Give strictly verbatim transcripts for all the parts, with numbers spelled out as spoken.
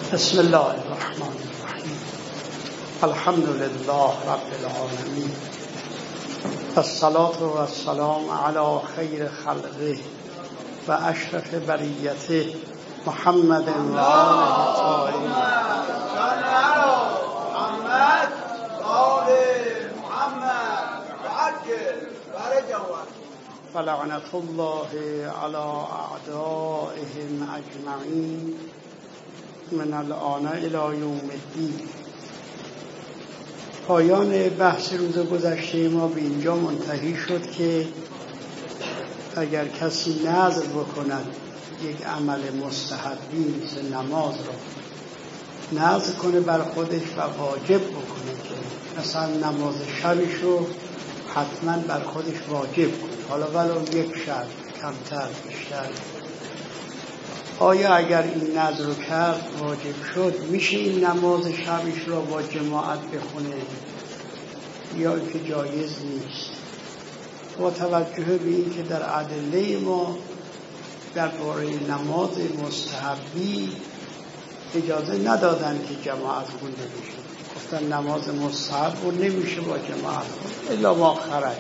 بسم الله الرحمن الرحیم. الحمد لله رب العالمین، الصلاة و السلام علی خیر خلقه و اشرف بریته محمد و آله الطاهرین. فلعنة الله على اعدائهم اجمعین من الآن الی یوم الدین. پایان بحث روز گذشته ما به اینجا منتهی شد که اگر کسی نذر بکند یک عمل مستحبی مثل نماز را نذر کنه بر خودش و واجب بکنه که مثلا نماز شبش رو حتما بر خودش واجب کنه، حالا ولو یک شب کمتر بیشتر، آیا اگر این نذر رو کرد واجب شد میشه این نماز شبش را با جماعت بخونه یا اینکه جایز نیست؟ با توجه به این که در ادله ما درباره نماز مستحبی اجازه ندادن که جماعت خونده بشه، گفتن نماز مستحب رو نمیشه با جماعت خونده الا ما خرج.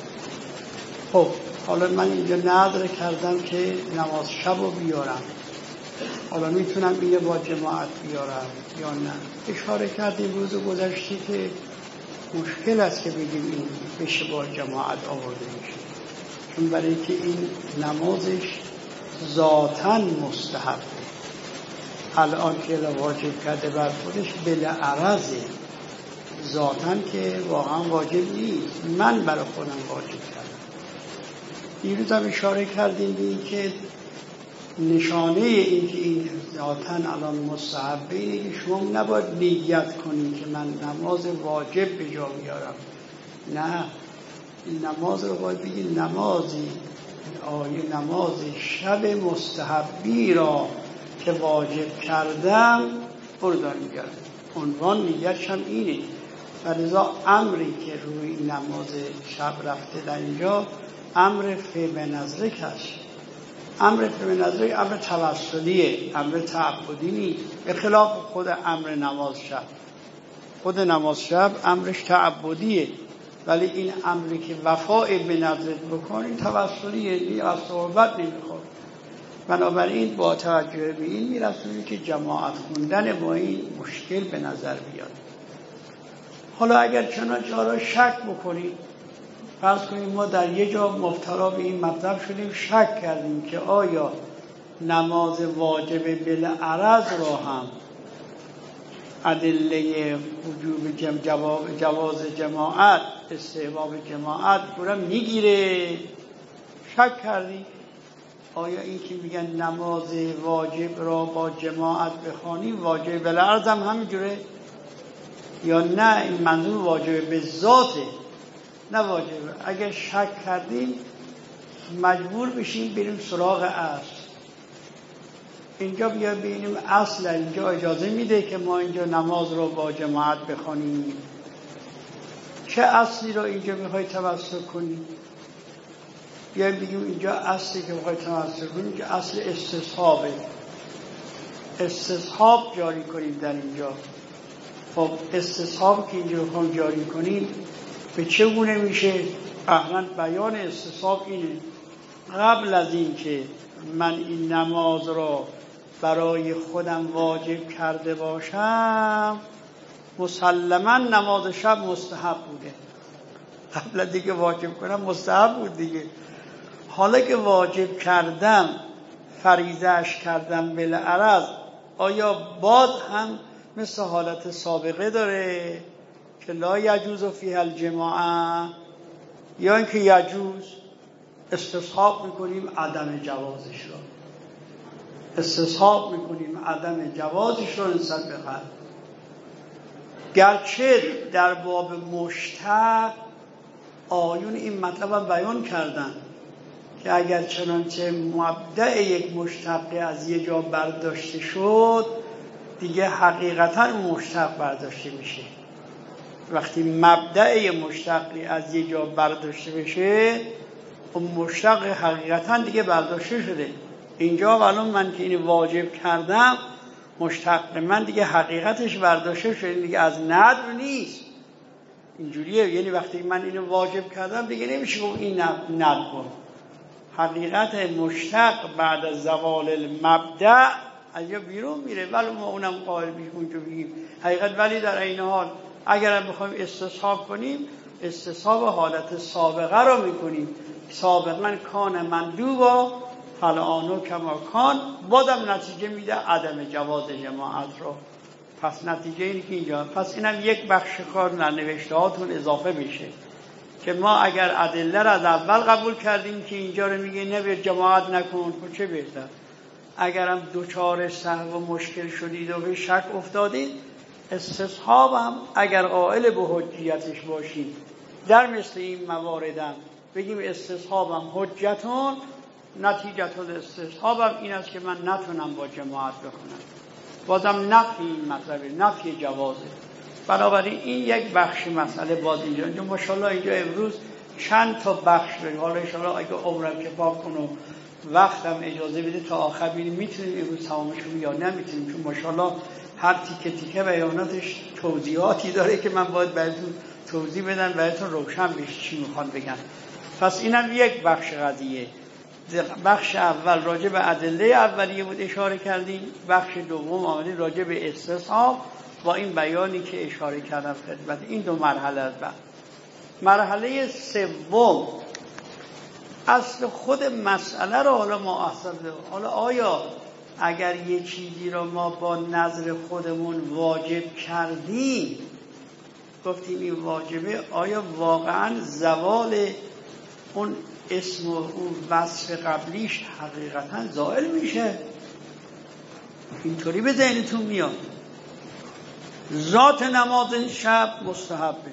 خب حالا من اینجا نذر کردم که نماز شب رو بیارم، حالا میتونم اینو با جماعت بیارم یا نه؟ اشاره کردیم روز گذشته که مشکل است که بگیم این بشه با جماعت آورده میشه، چون برای اینکه این نمازش ذاتاً مستحبه، الان که واجب کرده بر خودش بالعرضه، ذاتاً که واقعا واجب نیست، من برای خودم واجب کردم. دیروز هم اشاره کردیم به این که نشانه این که این ذاتاً الان مستحبه اینه که شما نباید نیت کنید که من نماز واجب به جا میارم، نه، این نماز رو باید بگید نمازی آیه نماز شب مستحبی را که واجب کردم برو دارم میگردم، عنوان نیتش هم اینه. و لذا امری که روی نماز شب رفته در اینجا امر فی به نظرک هست. امر فی به نظرک امر توسلیه، امر تعبدی نیست، به خلاف خود امر نماز شب. خود نماز شب امرش تعبدیه، ولی این امری که وفاء به نظرت بکنی توسلیه، دیگه از صحبت نمیخواد. بنابراین با توجه به این میرسونی که جماعت خوندن با این مشکل به نظر بیاد. حالا اگر چنانچه را شک بکنید، فرض کنیم ما در یه جا مبتلا به این مطلب شدیم، شک کردیم که آیا نماز واجب بالعرض را هم ادله وجوب جم جواز جماعت استحباب جماعت برام میگیره، شک کردیم آیا این که میگن نماز واجب را با جماعت بخوانی واجب بالعرض هم همینجوره یا نه این منظور واجب به ذاته نه واجب. اگر شک کردیم مجبور بشیم بریم سراغ اصل. اینجا بیا ببینیم اصل اینجا اجازه میده که ما اینجا نماز رو با جماعت بخوانیم. چه اصلی رو اینجا میخوای توسط کنیم؟ بیا بگیم اینجا اصلی که میخوای توسط کنیم که اصل استصحابه، استصحاب جاری کنیم در اینجا. خب استصحاب که اینجا بخوام جاری کنیم به چه گونه میشه؟ احنا بیان استصحاب اینه: قبل از این که من این نماز را برای خودم واجب کرده باشم مسلما نماز شب مستحب بوده. قبل از اینکه واجب کنم مستحب بود دیگه. حالا که واجب کردم فریضه‌اش کردم بالعرض، آیا باز هم مثل حالت سابقه داره که لا یجوز فیها الجماعه، یا اینکه یجوز؟ استصحاب میکنیم عدم جوازش رو، استصحاب میکنیم عدم جوازش رو نسبت به قلب. گرچه در باب مشتق آیون این مطلب هم بیان کردن که اگر چنانچه مبدأ یک مشتق از یه جا برداشته شد دیگه حقیقتا اون مشتق برداشته میشه. وقتی مبدأ مشتقی از یه جا برداشته بشه اون مشتق حقیقتا دیگه برداشته شده. اینجا الان من که این واجب کردم مشتق من دیگه حقیقتش برداشته شده، دیگه از ندر نیست. اینجوریه، یعنی وقتی من اینو واجب کردم دیگه نمیشه گفت این ندر کن. حقیقت مشتق بعد از زوال المبدأ از یا بیرون میره، ولی ما اونم قائل بیش اونجا بگیم حقیقت. ولی در این حال اگر هم بخوایم استصحاب کنیم، استصحاب حالت سابقه رو میکنیم. سابقا کان مندوبا فالآن کما کان، بازم نتیجه میده عدم جواز جماعت رو. پس نتیجه اینه که اینجا، پس اینم یک بخش کار در نوشته هاتون اضافه میشه که ما اگر ادله را از اول قبول کردیم که اینجا رو میگه نبیر جماعت نکن، خب چه بهتر. اگرم دوچار سهو و مشکل شدید و به شک افتادید، استصحابم اگر قائل به حجیتش باشید در مثل این مواردم بگیم استصحابم حجتون، نتیجتون استصحابم این است که من نتونم با جماعت بکنم. بازم نفی این مطلبه، نفی جوازه. بنابراین این یک بخش مسئله باز اینجا اینجا ماشاءالله اینجا امروز چند تا بخش داریم. حالا انشاءالله اگه عمرم که پاک کنم وقتم اجازه بده تا آخر ببینیم میتونیم امروز تمامش یا نمیتونیم، چون ماشاءالله هر تیکه تیکه بیاناتش توضیحاتی داره که من باید براتون توضیح بدم، براتون روشن بشه چی میخوان بگن. پس اینم یک بخش قضیه. بخش اول راجع به ادله اولیه بود اشاره کردیم، بخش دوم آمدیم راجع به استصحاب با این بیانی که اشاره کردم خدمت. این دو مرحله است. مرحله سوم اصل خود مسئله رو حالا ما اصلا حالا آیا اگر یه چیزی رو ما با نظر خودمون واجب کردیم، گفتیم این واجبه، آیا واقعا زوال اون اسم و اون وصف قبلیش حقیقتا زائل میشه؟ اینطوری به ذهنتون میاد ذات نماز شب مستحبه،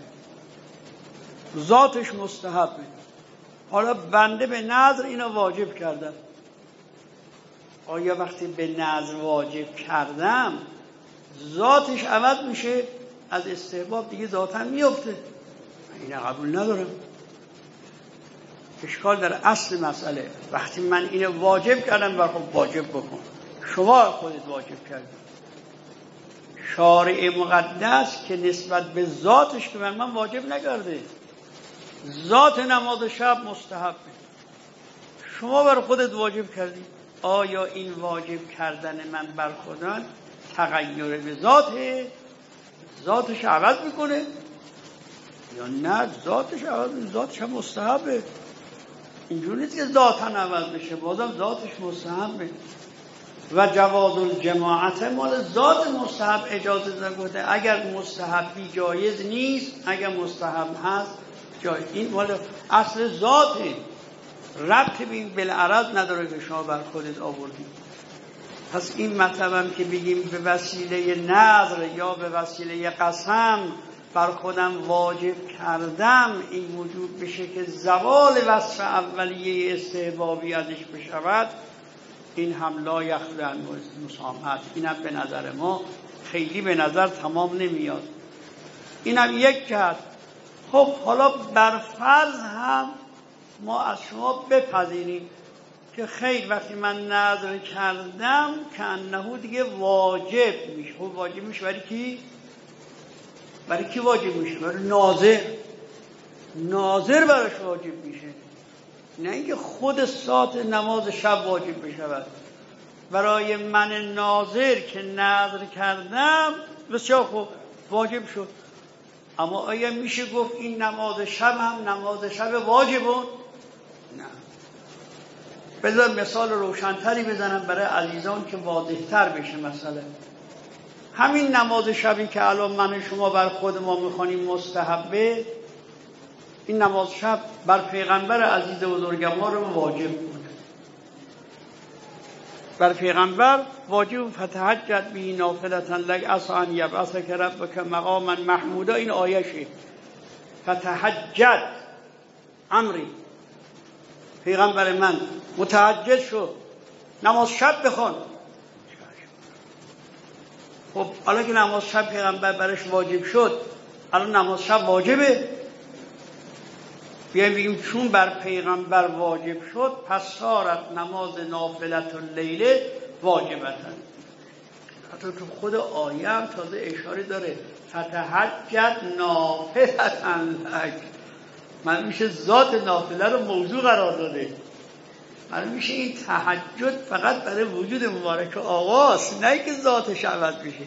ذاتش مستحبه، حالا بنده به نظر اینو واجب کردم، آیا وقتی به نظر واجب کردم ذاتش عوض میشه؟ از استحباب دیگه ذاتاً میفته؟ این قبول ندارم. اشکال در اصل مسئله. وقتی من اینو واجب کردم بر خود واجب بکن، شما خودت واجب کردی. شارع مقدس که نسبت به ذاتش که من, من واجب نکرده، ذات نماز شب مستحبه، شما بر خودت واجب کردی. آیا این واجب کردن من بر خودم تغییر به ذاته؟ ذاتش عوض میکنه یا نه؟ ذاتش عوض میکنه، ذاتش هم مستحبه. اینجوری نیست که ذاتاً عوض بشه، بازم ذاتش مستحبه. و جواز الجماعت مال ذات مستحب اجازه نگفته. اگر مستحبی جایز نیست، اگر مستحب هست جایز. این مال اصل ذاته، ربطی به این بالعرض نداره که شما بر خودت آوردید. پس این مطلبم که بگیم به وسیله نظر یا به وسیله قسم بر خودم واجب کردم، این وجود بشه که زوال وصف اولیه استحبابی ازش بشود، این هم لا یخلو عن مسامحت. اینم به نظر ما خیلی به نظر تمام نمیاد. اینم یک جهت. خب حالا بر فرض هم ما از شما بپذیریم که خیر وقتی من نظر کردم که انه دیگه واجب میشه. خب واجب میشه برای کی؟ برای کی واجب میشه؟ برای ناظر. ناظر براش واجب میشه، نه اینکه خود ساعت نماز شب واجب بشود. برای من ناظر که نظر کردم بسیار خوب واجب شد. اما آیا میشه گفت این نماز شب هم نماز شب واجبون؟ نه. بذار مثال روشنتری بزنم برای عزیزان که واضحتر بشه مسئله. همین نماز شبی که الان من شما بر خود ما میخوانیم مستحبه، این نماز شب بر پیغمبر عزیز بزرگوار رو واجب بود. بر پیغمبر واجب فتحجت به نافلة لک عسی ان یبعثک ربک مقاما محمودا. این آیشه فتحجت امری، پیغمبر من متعجل شد نماز شب بخون. خب حالا که نماز شب پیغمبر برش واجب شد، الان نماز شب واجبه؟ بیاییم بگیم چون بر پیغمبر واجب شد پس صارت نماز نافلة اللیل واجبتن. حتی تو خود آیه هم تازه اشاره داره فتهجد نافلة لک. من میشه ذات نافله رو موضوع قرار داده. من میشه این تهجد فقط برای وجود مبارک آقاست، نه که ذاتش عوض بشه.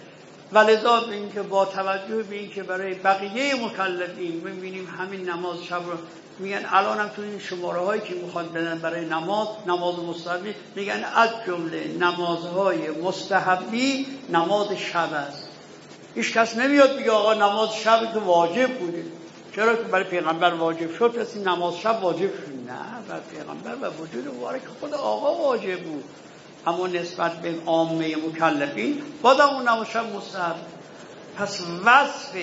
ولذا به این که با توجه به این که برای بقیه مکلفین میبینیم همین نماز شب رو میگن، الان هم تو این شماره هایی که میخواد بدن برای نماز، نماز مستحبی میگن از جمله نمازهای مستحبی نماز شب است. هیچ کس نمیاد بگه آقا نماز شب که واجب بوده، چرا که برای پیغمبر واجب شد پس این نماز شب واجب شد؟ نه، برای پیغمبر و وجود مبارک خود آقا واجب بود، اما نسبت به عامه مکلفین بازم اون نماز شب مستحب. پس وصف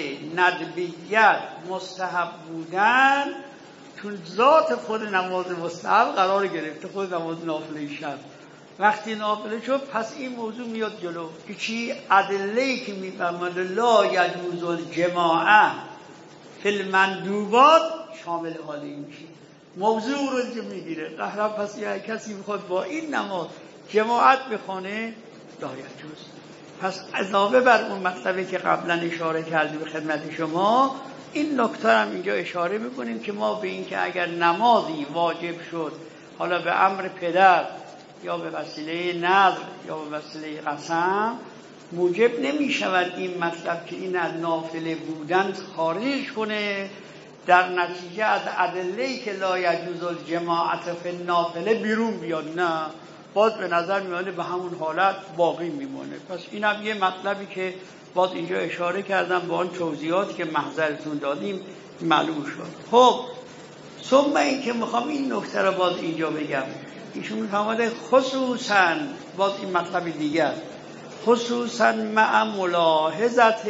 ندبیت مستحب بودن تو ذات خود نماز مستحب قرار گرفته، خود نماز نافله شب. وقتی نافله شد پس این موضوع میاد جلو که چی؟ ادله‌ای که میفرماید لا یجوز الجماعه فی المندوبات شامل حال این میشه، موضوع رو که میگیره قهرم. پس یه کسی میخواد با این نماز جماعت بخونه لا یجوز. پس اضافه بر اون مطلبی که قبلا اشاره کردیم به خدمت شما، این نکته هم اینجا اشاره میکنیم که ما به این که اگر نمازی واجب شد، حالا به امر پدر یا به وسیله نذر یا به وسیله قسم، موجب نمی شود این مطلب که این از نافله بودن خارج کنه، در نتیجه از ادله‌ای که لا یجوز الجماعت فی النافله بیرون بیاد. نه، باز به نظر میاد به همون حالت باقی میمونه. پس اینم یه مطلبی که باز اینجا اشاره کردم با آن توضیحاتی که محضرتون دادیم معلوم شد. خب ثم این که میخوام این نکته رو باز اینجا بگم، ایشون میفرماده خصوصا، باز این مطلب دیگر، خصوصا مع ملاحظت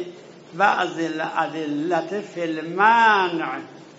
بعض الادلة فی المنع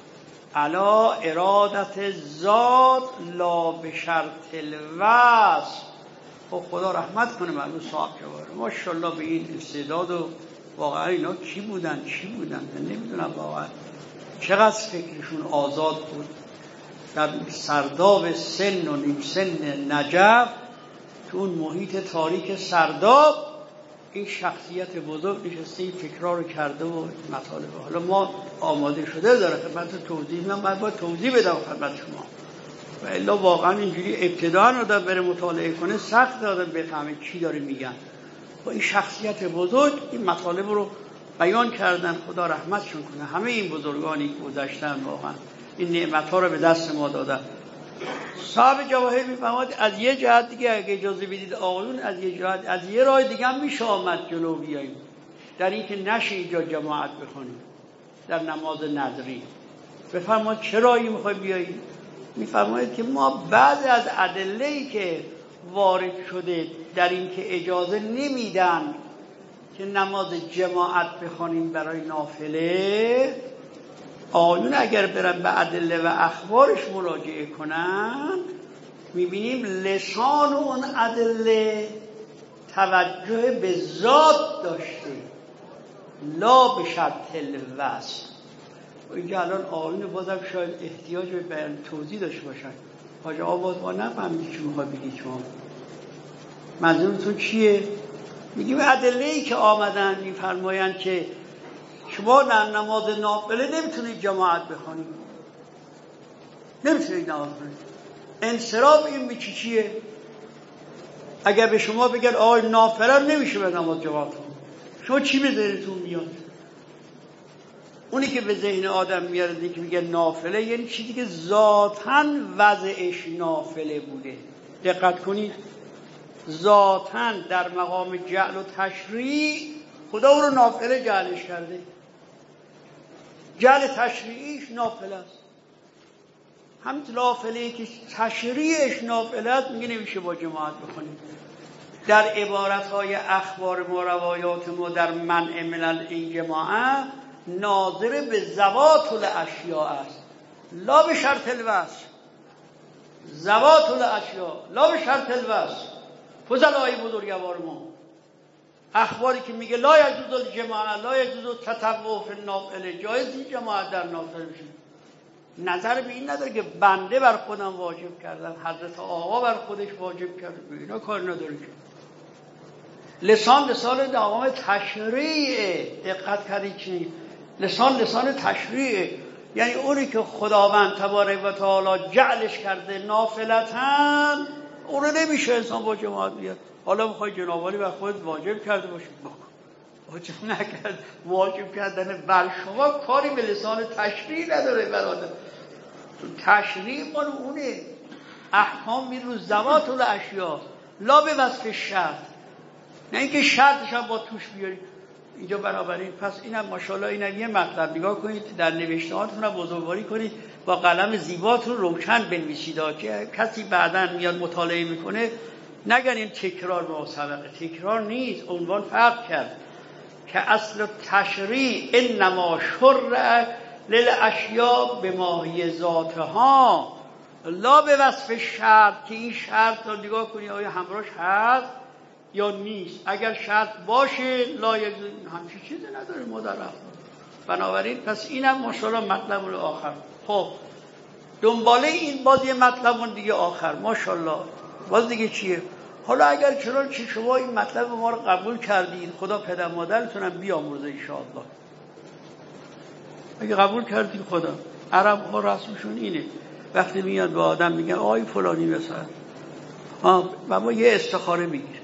علا ارادت ذات لا به شرط الوصف. خب خدا رحمت کنه معلوم صاحب جواره، ماشاءالله به این استعداد. و واقعا اینا کی بودن چی بودن نمیدونم واقعا چقدر فکرشون آزاد بود. در سرداب سن و نیم سن نجف، تو اون محیط تاریک سرداب، این شخصیت بزرگ نشسته این فکرها رو کرده و مطالبه. حالا ما آماده شده داره خدمت توضیح، من باید, باید توضیح بدم خدمت شما، و الا واقعا اینجوری ابتداء رو داره بره مطالعه کنه سخت داره بفهمه چی داره میگن. با این شخصیت بزرگ این مطالب رو بیان کردن، خدا رحمتشون کنه. همه این بزرگانی که گذشتن واقعا این نعمت‌ها رو به دست ما دادن. صاحب جواهر میفهمد از یه جهت دیگه اگه اجازه بدید آقایون، از یه جهت از یه راه دیگه هم میشه آمد جلو بیاییم در این که نشه اینجا جماعت بخونیم در نماز نذری. بفرمایید چه راهی میخوای بیاییم؟ میفرمایید که ما بعضی از ادله‌ای که وارد شده در این که اجازه نمیدن که نماز جماعت بخونیم برای نافله، آقایون اگر برن به ادله و اخبارش مراجعه کنن میبینیم لسان اون ادله توجه به ذات داشته، لا به شرط الوصف. و اینجا الان آقایون بازم شاید احتیاج به بیان توضیح داشته باشن. حاج آقا باز ما نفهمید چی میخواد بگید شما، منظورتون چیه؟ میگیم ادله‌ای که آمدن میفرمایند که شما در نماز نافله نمیتونید جماعت بخونید، نمیتونید نماز بخونید. انصراف این به چی چیه؟ اگر به شما بگن آقای نافله نمیشه به نماز جماعت کنید، شما چی به ذهنتون میاد؟ اونی که به ذهن آدم میاد که میگه نافله یعنی چیزی که ذاتاً وضعش نافله بوده. دقت کنید، ذاتاً در مقام جعل و تشریع خدا او رو نافله جعلش کرده. جعل تشریعیش نافله است، همین نافله‌ای که تشریعش نافله است میگه نمیشه با جماعت بخونید. در عبارت‌های اخبار ما روایات ما در منع من این جماعت ناظر به ذوات الاشیاء است، لا به شرط الوصف. ذوات الاشیاء لا به شرط الوصف. فضلای بزرگوار ما اخباری که میگه لا یجوز الجماعه، لا یجوز التطوع فی النافله، جایز نیست جماعت در نافله بشه. نظر به این نداره که بنده بر خودم واجب کردم، حضرت آقا بر خودش واجب کرده، به اینا کار نداره که. لسان لسان دوام تشریع. دقت کردید چی؟ لسان لسان تشریع، یعنی اونی که خداوند تبارک و تعالی جعلش کرده نافلتاً، اون رو نمیشه انسان با جماعت بیاد. حالا میخوای جنابالی و خود واجب کرده باشی، بکن. واجب نکرد. واجب کردن بر شما کاری به لسان تشریع نداره برادر. تشریع مال اونه. احکام می رو ذوات الاشیاء لا به وصف شرط، نه اینکه شرطش هم با توش بیاری اینجا. بنابراین پس اینم ماشاءالله اینم یه مطلب. نگاه کنید در نوشتهاتون هم بزرگواری کنید، با قلم زیباتون روشن بنویسید که کسی بعداً میاد مطالعه میکنه نگن این تکرار به سبقه. تکرار نیست، عنوان فرق کرد که اصل تشریع انما شرع للاشیاء به ماهی ذاتها لا به وصف شرط، که این شرط رو نگاه کنید آیا همراهش هست یا نیست. اگر شرط باشه لا یک همچین چیزی نداره ما در اخلاق. بنابراین پس اینم ماشاءالله مطلب آخر. خب دنباله این باز یه مطلب دیگه آخر ماشاءالله باز دیگه چیه؟ حالا اگر چنانچه شما این مطلب ما رو قبول کردید، خدا پدر مادرتونم بیامرزه ان شاء الله. اگه قبول کردید خدا، عرب ها رسمشون اینه وقتی میاد به آدم میگن آی فلانی مثلا ها و ما یه استخاره میگیره.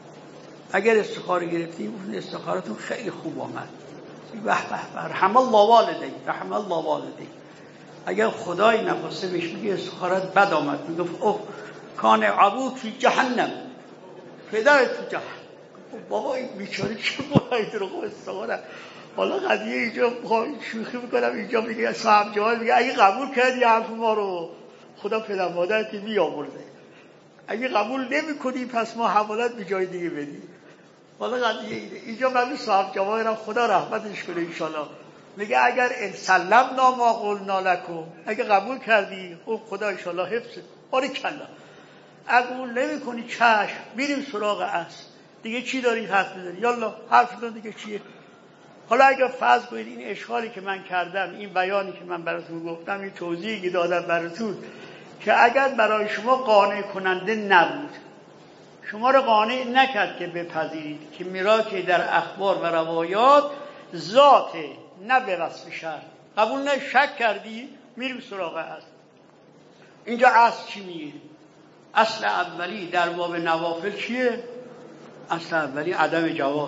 اگر استخاره گرفتیم اون استخارتون خیلی خوب آمد، به به رحم الله والدی رحم الله والدی. اگر خدای نخواسته بهش میگه استخارت بد آمد، میگفت اوه کان ابوک فی جهنم، پدرت تو جهنم. بابا این بیچاره چه باید رو خوب استخاره. حالا قضیه اینجا شوخی میکنم، اینجا میگه صاحب جواب میگه اگه قبول کردی حرف ما رو خدا پدر مادرت بیامرزه، اگه قبول نمیکنی پس ما حوالت به جای دیگه بدیم. حالا قضیه اینه. اینجا من صاحب جواب خدا رحمتش کنه ان شاءالله میگه اگر ان سلمنا ما قلنا لکم، اگه قبول کردی خب خدا ان شاءالله حفظت. بارکالله. قبول نمیکنی چشم میریم سراغ اصل دیگه. چی داری حرف بزنی؟ یالا حرف بزن دیگه. چیه؟ حالا اگر فرض کنید این اشکالی که من کردم، این بیانی که من براتون گفتم، این توضیحی که دادم براتون که اگر برای شما قانع کننده نبود، شما رو قانع نکرد که بپذیرید که میراث در اخبار و روایات ذاته نه به وصف شرع، قبول نه شک کردی، میریم سراغ اصل. اینجا اصل چی میگه؟ اصل اولی در باب نوافل چیه؟ اصل اولی عدم جواز.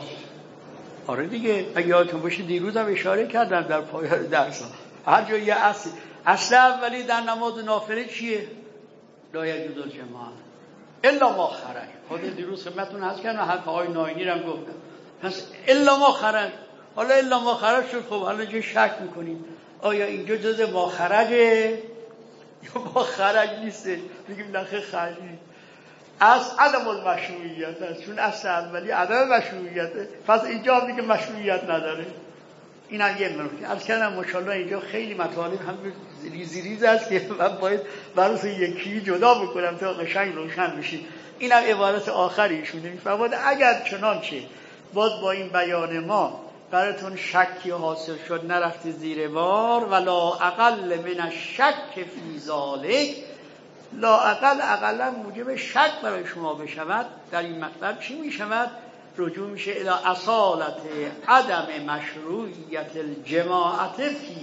آره دیگه، اگه یادتون باشه دیروز هم اشاره کردم در پایان درس هر جا یه اصل. اصل اولی در نماز نافله چیه؟ لا یجوز الجماع الا ما خرج. خود دیروز خدمتتون عرض کردم، حرف آقای ناینی رو گفتم. پس الا ما خرج. حالا الا ما خرج شد، خب حالا چه شک میکنیم آیا اینجا جز ما خرجه یا ما خرج نیسته؟ میگیم نخه خرج نیست. از عدم المشروعیت است، چون اصل اولی عدم مشروعیته، پس اینجا دیگه مشروعیت نداره. این هم یه نکته. عرض کردم ماشاءالله اینجا خیلی مطالب هم ریزی ریز است که من باید برای یکی جدا بکنم تا قشنگ روشن بشه. این هم عبارت آخری ایشونه میفرماید اگر چنانچه باز با این بیان ما براتون شکی حاصل شد نرفتی زیر بار، ولا اقل من الشک فی ذلک، لا اقل اقلا موجب شک برای شما بشود در این مطلب چی میشود؟ رجوع میشه الی اصالت عدم مشروعیت الجماعت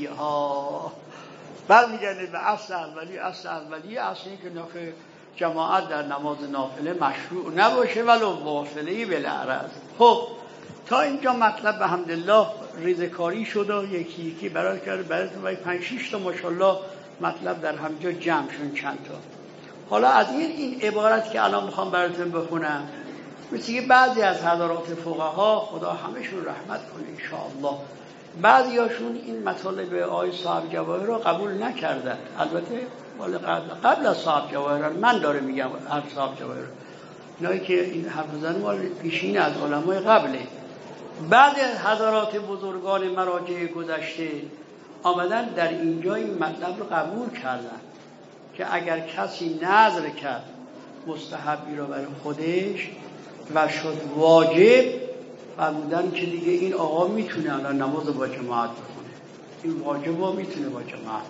فیها، برمیگرده به اصل اولی. اصل اولی اصلی که نفع جماعت در نماز نافله مشروع نباشه ولو واصله بالعرض. خب تا اینجا مطلب به حمدالله ریزکاری شد و یکی یکی برای کرده براتون باید پنج شیش تا ماشاءالله مطلب در همجا جمع شد چند تا. حالا از این این عبارت که الان میخوام براتون بخونم، مثل که بعضی از حضرات فقها خدا همشون رحمت کنه انشاءالله، بعضی هاشون این مطالب آی صاحب جواهر رو قبول نکردن. البته قبل قبل از صاحب جواهر من داره میگم هر صاحب جواهر اینایی که این حرف زنه مال پیشین از علمای قبله. بعد از حضرات بزرگان مراجع گذشته آمدن در اینجا این مطلب رو قبول کردن که اگر کسی نذر کرد مستحبی رو برای خودش و شد واجب، فرمودن که دیگه این آقا میتونه الان نماز با جماعت بخونه، این واجب رو میتونه با جماعت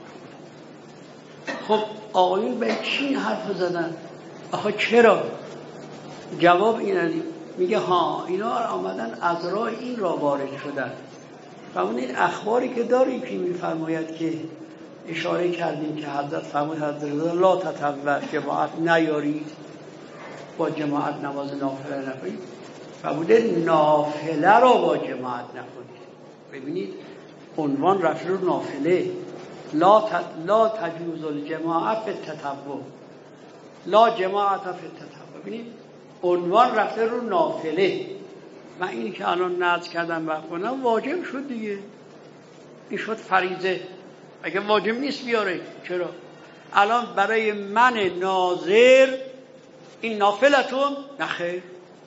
بخونه. خب آقایون به چی حرف زدن؟ آخه چرا؟ جواب اینه میگه ها اینا آمدن از راه این را وارد شدن. و اون این اخباری که داریم که میفرماید که اشاره کردیم که حضرت فرمود حضرت لا تطوع جماعت نیارید، با جماعت نماز نافله نکنید. فرموده نافله را با جماعت نکنید. ببینید عنوان رفت رو نافله. لا ت... لا تجوز الجماعت فی التطوع، لا جماعت فی التطوع. ببینید عنوان رفته رو نافله. من اینی که الان نذر کردم بخونم واجب شد دیگه، این شد فریضه. اگه واجب نیست بیاره چرا؟ الان برای من ناظر این نافلتون نخیر،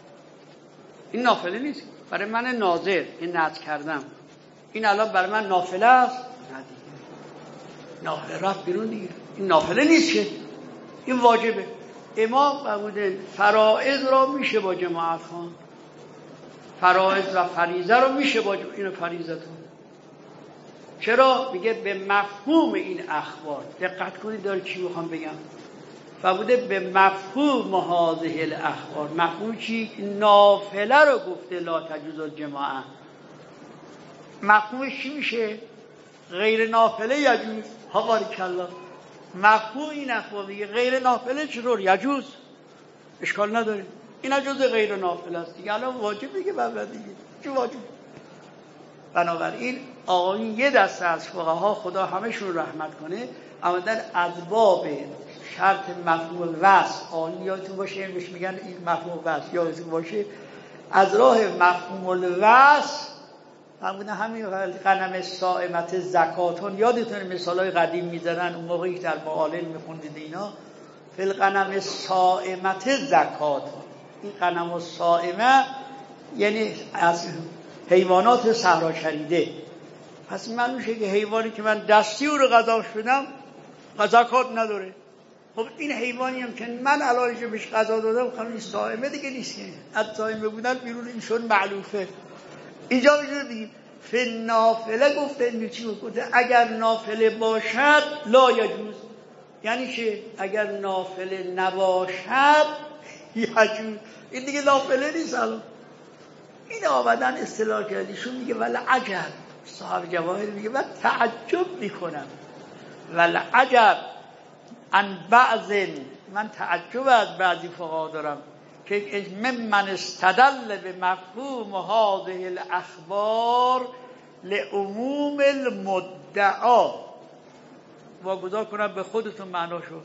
این نافله نیست. برای من ناظر این نذر کردم، این الان برای من نافله است؟ نه دیگه، نافله رفت بیرون دیگه، این نافله نیست که، این واجبه. امام فرموده فرائض را میشه با جماعت خواند، فرائض و فریضه رو میشه با جماعت. اینو فریضتون. چرا؟ میگه به مفهوم این اخبار. دقت کنید داره چی میخوام بگم. فرموده به مفهوم هذه الاخبار. مفهوم چی؟ نافله رو گفته لا تجوز الجماعه. مفهومش چی میشه؟ غیر نافله یجوز. ها باریکالله. مفهوم این اخبار میگه غیر نافله چطور یجوز، اشکال نداره، اینا جز غیر نافله است دیگه. الان واجب دیگه بعد دیگه چه واجب. بنابراین آقایون یه دسته از فقها خدا همشون رحمت کنه آمدن از باب شرط مفهوم وصل، آن یادتون باشه بهش میگن این مفهوم وصل، یادتون باشه از راه مفهوم الوصل همون همین غنم صائمت زکاتون. یادتون مثالای قدیم میزنن اون موقعی در معالم میخوندید اینا، فی الغنم صائمت زکاتون. این غنم الصائمه یعنی از حیوانات صحرا چریده. پس من میشه که حیوانی که من دستی او رو غذا شدم زکات نداره. خب این حیوانی هم که من علاوه بهش غذا دادم خب صائمه دیگه نیست، از صائمه بودن بیرون این شد معلوفه. اینجا میشه بگیم فی نافله گفته این چی گفته؟ اگر نافله باشد لا یجوز. یعنی چه؟ اگر نافله نباشد یجوز. این دیگه نافله نیست. الان این آمدن اصطلاح کردیشون میگه ولی عجب، صاحب جواهر میگه من تعجب میکنم ولی عجب ان بعض، من تعجب از بعضی فقها دارم که ممن استدل به مفهوم هذه الاخبار لعموم المدعا. واگذار کنم به خودتون معناشو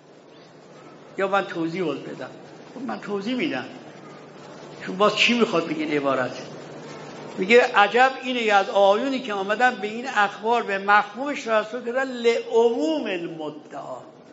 یا من توضیح بدم؟ من توضیح میدم چون باز چی میخواد بگین عبارت. میگه عجب اینه از آیونی که آمدن به این اخبار به مفهومش توسط کردن لعموم المدعا.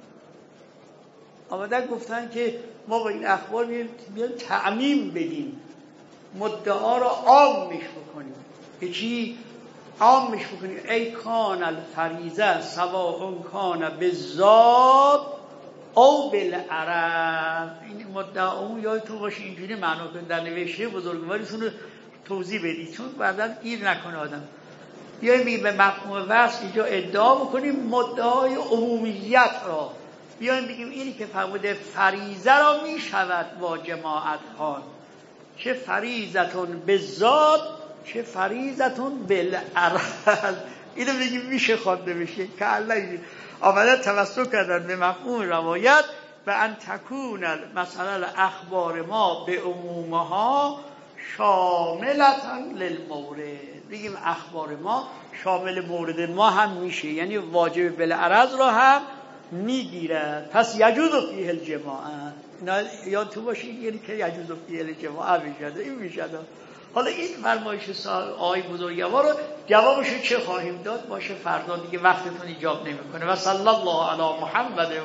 آمدن گفتن که ما با این اخبار بیایم تعمیم بدیم، مدعا را عامش بکنیم. که چی؟ عامش بکنیم. ای کان الفریضه سواء کان بالذات او بالعرض. این مدعا اون یادتون باشه اینجوری معنا کنید در نوشته بزرگواریتون رو توضیح بدید چون بعدا گیر نکنه آدم. بیایم به مفهوم وصل اینجا ادعا بکنیم مدعای عمومیت را. بیایم بگیم اینی که فرموده فریضه را می شود با جماعت خواند، چه فریضتون بالذات چه فریضتون بالعرض. اینو بگیم میشه خوانده بشه که الله آمده توسط کردن به مفهوم روایت و ان تکون مثلا اخبار ما به عمومها شاملتاً للمورد. بگیم اخبار ما شامل مورد ما هم میشه، یعنی واجب بالعرض را هم میگیرد. پس یجوز فیه الجماعه. یاد تو باشه یعنی که یجوز فیه الجماعه میشد این میشد. حالا این فرمایش آقای بزرگوار رو جوابش چه خواهیم داد باشه فردا دیگه، وقتتون ایجاب نمیکنه. و صلی الله علی محمد.